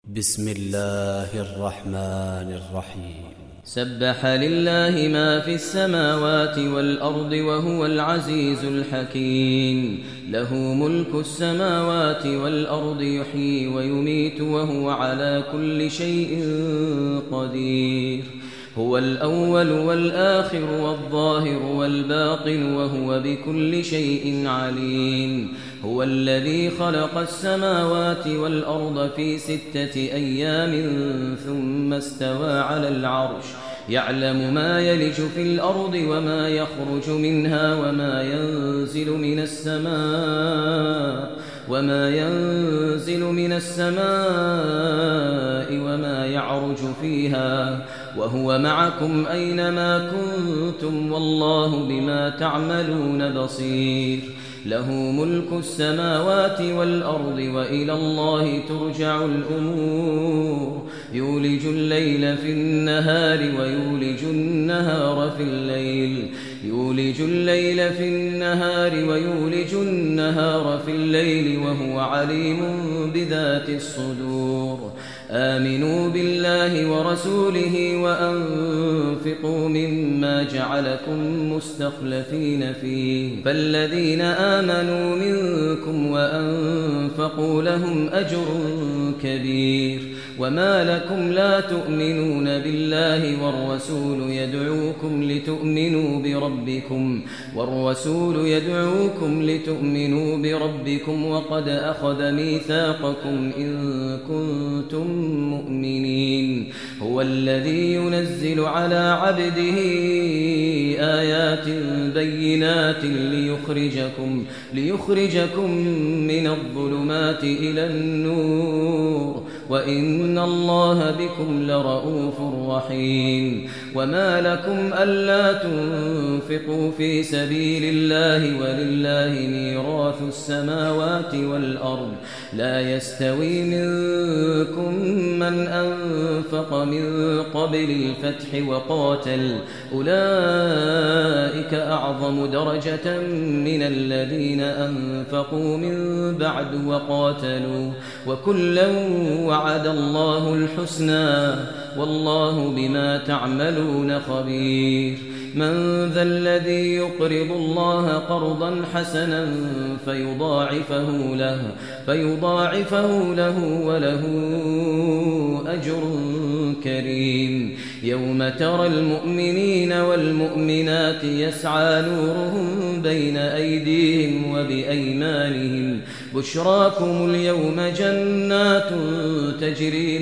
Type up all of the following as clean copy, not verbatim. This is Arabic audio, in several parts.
بسم الله الرحمن الرحيم. سبح لله ما في السماوات والأرض وهو العزيز الحكيم. له ملك السماوات والأرض يحيي ويميت وهو على كل شيء قدير. هو الأول والآخر والظاهر والباطن وهو بكل شيء عليم. هو الذي خلق السماوات والأرض في 6 أيام ثم استوى على العرش يعلم ما يلج في الأرض وما يخرج منها وما ينزل من السماء وما يعرج فيها وهو معكم أينما كنتم والله بما تعملون بصير. له ملك السماوات والأرض وإلى الله ترجع الأمور. يولج الليل في النهار ويولج النهار في الليل وهو عليم بذات الصدور. آمنوا بالله ورسوله وأنفقوا مما جعلكم مستخلفين فيه فالذين آمنوا منكم وأنفقوا لهم أجر كبير. وما لكم لا تؤمنون بالله والرسول يدعوكم لتؤمنوا بربكم وقد أخذ ميثاقكم إن كنتم مؤمنين. هو الذي ينزل على عبده آيات بينات ليخرجكم من الظلمات إلى النور وإن الله بكم لرؤوف رحيم. وما لكم ألا تنفقوا في سبيل الله ولله ميراث السماوات والأرض لا يستوي منكم من أنفق من قبل الفتح وقاتل أولئك أعظم درجة من الذين أنفقوا من بعد وقاتلوا وكلا وعد الله الحسنى والله بما تعملون خبير. من ذا الذي يقرض الله قرضا حسنا فيضاعفه له وله أجر كريم. يوم ترى المؤمنين والمؤمنات يسعى نورهم بين أيديهم وبأيمانهم بشراكم اليوم جنات تجري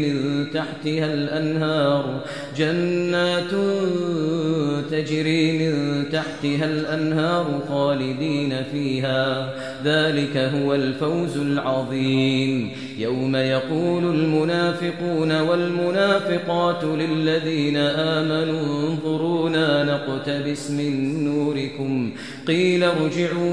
من تحتها الأنهار خالدين فيها ذلك هو الفوز العظيم. يوم يقول المنافقون والمنافقات للذين آمنوا انظرونا نقتبس من نوركم قيل ارجعوا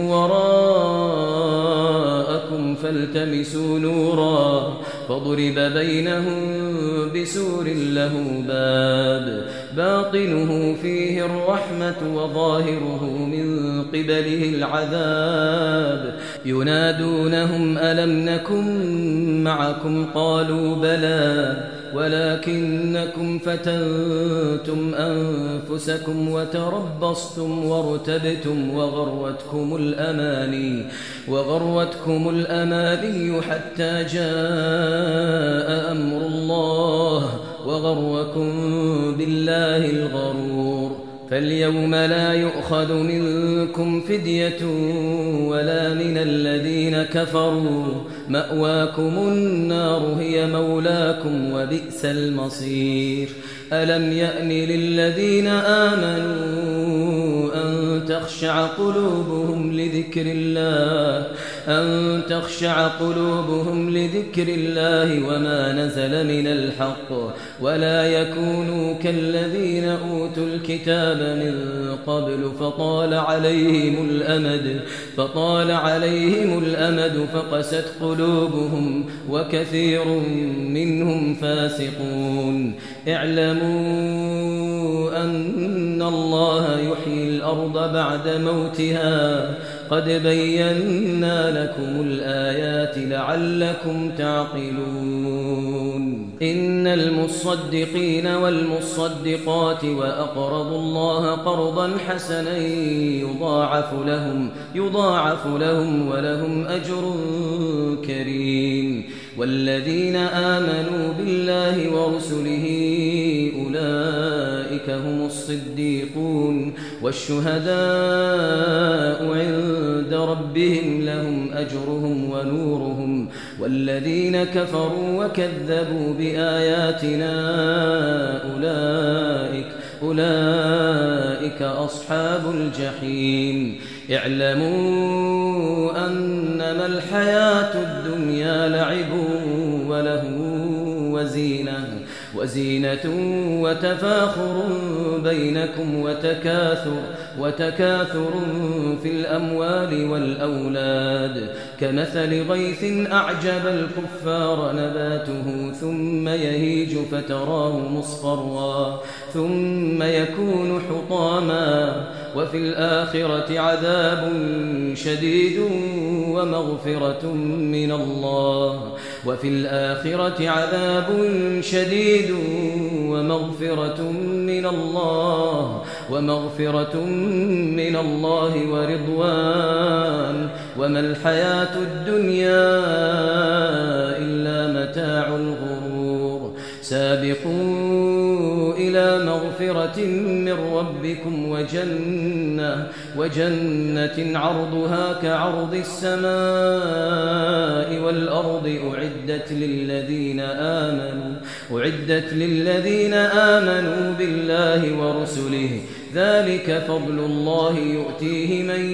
وراءكم فالتمسوا نورا فضرب بينهم بسور له باب باطنه فيه الرحمة وظاهره من قبله العذاب. ينادونهم ألم نكن معكم قالوا بلى ولكنكم فتنتم أنفسكم وتربصتم وارتبتم وغرتكم الأماني حتى جاء أمر الله وغركم بالله الغرور. فاليوم لا يؤخذ منكم فدية ولا من الذين كفروا مأواكم النار هي مولاكم وبئس المصير. ألم يأن للذين آمنوا أن تخشع قلوبهم لذكر الله وما نزل من الحق ولا يكونوا كالذين أوتوا الكتاب من قبل فطال عليهم الأمد فقست قلوبهم وكثير منهم فاسقون. اعلموا أن الله يحيي الأرض بعد موتها قد بينا لكم الآيات لعلكم تعقلون. إن المصدقين والمصدقات وأقرضوا الله قرضا حسنا يضاعف لهم ولهم أجر كريم والذين آمنوا بالله ورسله أولئك هم الصديقون والشهداء عند ربهم لهم أجرهم ونورهم والذين كفروا وكذبوا بآياتنا أولئك أصحاب الجحيم اعلموا أنما الحياة الدنيا لعب وله وزينة وتفاخر بينكم وتكاثر في الأموال والأولاد كمثل غيث أعجب الكفار نباته ثم يهيج فتراه مصفرا ثم يكون حطاما وفي الآخرة عذاب شديد ومغفرة من الله ورضوان وما الحياة الدنيا إلا متاع الغرور سابقوا إلى مغفرة من ربكم وجنة عرضها كعرض السماء والأرض أعدت للذين آمنوا بالله ورسله ذلك فضل الله يؤتيه من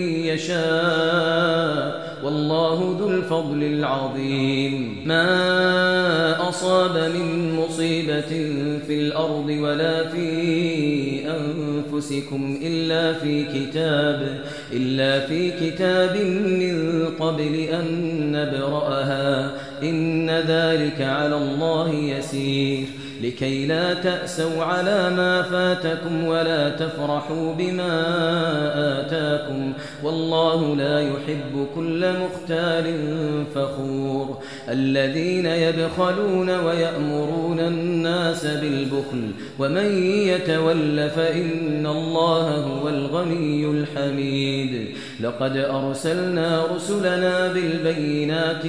يشاء والله ذو الفضل العظيم ما أصاب من مصيبة في الأرض ولا في أنفسكم إلا في كتاب من قبل أن نبرأها إن ذلك على الله يسير لكي لا تأسوا على ما فاتكم ولا تفرحوا بما آتاكم والله لا يحب كل مختال فخور الذين يبخلون ويأمرون الناس بالبخل ومن يتول فإن الله هو الغني الحميد لقد أرسلنا رسلنا بالبينات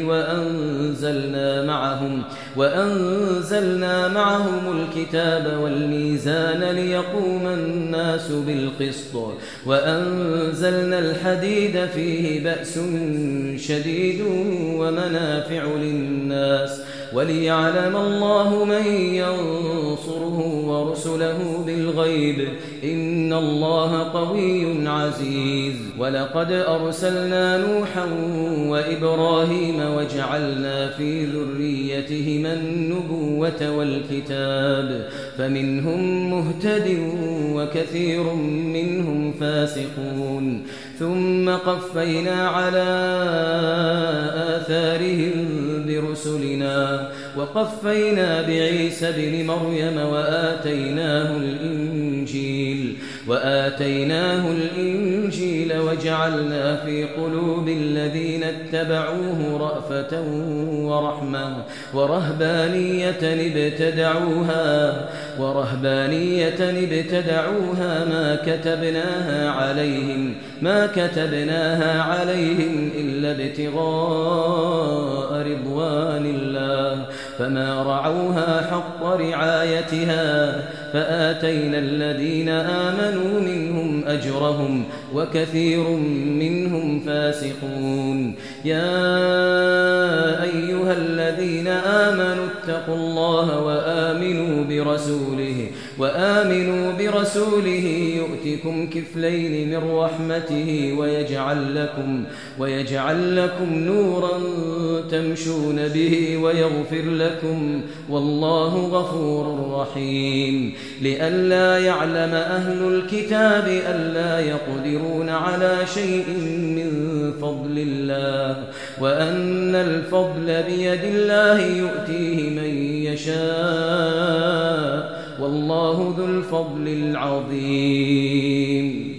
وأنزلنا معهم الكتاب والميزان ليقوم الناس بالقسط وأنزلنا الحديد فيه بأس شديد ومنافع للناس وليعلم الله من ينصره ورسله بالغيب إن الله قوي عزيز ولقد أرسلنا نوحا وإبراهيم وجعلنا في ذريتهما النبوة والكتاب فمنهم مهتد وكثير منهم فاسقون ثم قفينا على آثارهم برسلنا وقفينا بعيسى بن مريم وآتيناه الإنجيل وجعلنا في قلوب الذين اتبعوه رأفة ورحمة ورهبانية ابتدعوها ما كتبناها عليهم إلا ابتغاء رضوان الله فما رعوها حق رعايتها فآتينا الذين آمنوا منهم أجرهم وكثير منهم فاسقون يا أيها الذين آمنوا اتقوا الله وآمنوا برسوله يؤتكم كفلين من رحمته ويجعل لكم نورا تمشون به ويغفر لكم والله غفور رحيم لئلا يعلم أهل الكتاب ألا يقدرون على شيء من فضل الله وأن الفضل بيد الله يؤتيه من يشاء والله ذو الفضل العظيم